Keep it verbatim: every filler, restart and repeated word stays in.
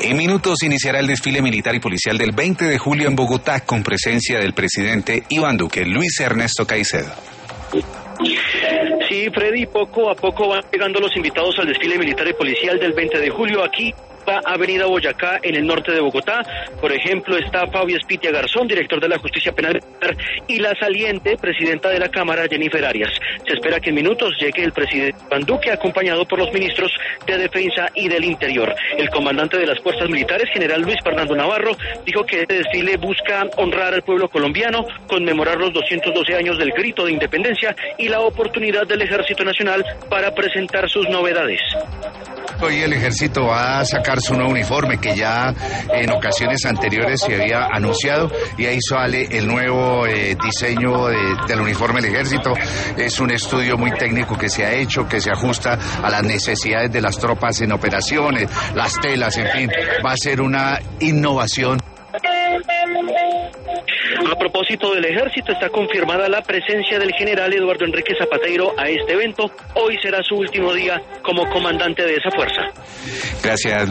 En minutos iniciará el desfile militar y policial del veinte de julio en Bogotá con presencia del presidente Iván Duque. Luis Ernesto Caicedo. Sí, Freddy, poco a poco van llegando los invitados al desfile militar y policial del veinte de julio aquí. Avenida Boyacá, en el norte de Bogotá. Por ejemplo, está Fabio Espitia Garzón, director de la Justicia Penal, y la saliente presidenta de la Cámara, Jennifer Arias. Se espera que en minutos llegue el presidente Iván Duque, acompañado por los ministros de Defensa y del Interior. El comandante de las Fuerzas Militares, general Luis Fernando Navarro, dijo que este desfile busca honrar al pueblo colombiano, conmemorar los doscientos doce años del grito de independencia y la oportunidad del Ejército Nacional para presentar sus novedades. Hoy el ejército va a sacar su nuevo uniforme que ya en ocasiones anteriores se había anunciado, y ahí sale el nuevo eh, diseño de, del uniforme del ejército. Es un estudio muy técnico que se ha hecho, que se ajusta a las necesidades de las tropas en operaciones, las telas, en fin, va a ser una innovación. A propósito del ejército, está confirmada la presencia del general Eduardo Enrique Zapateiro a este evento. Hoy será su último día como comandante de esa fuerza. Gracias.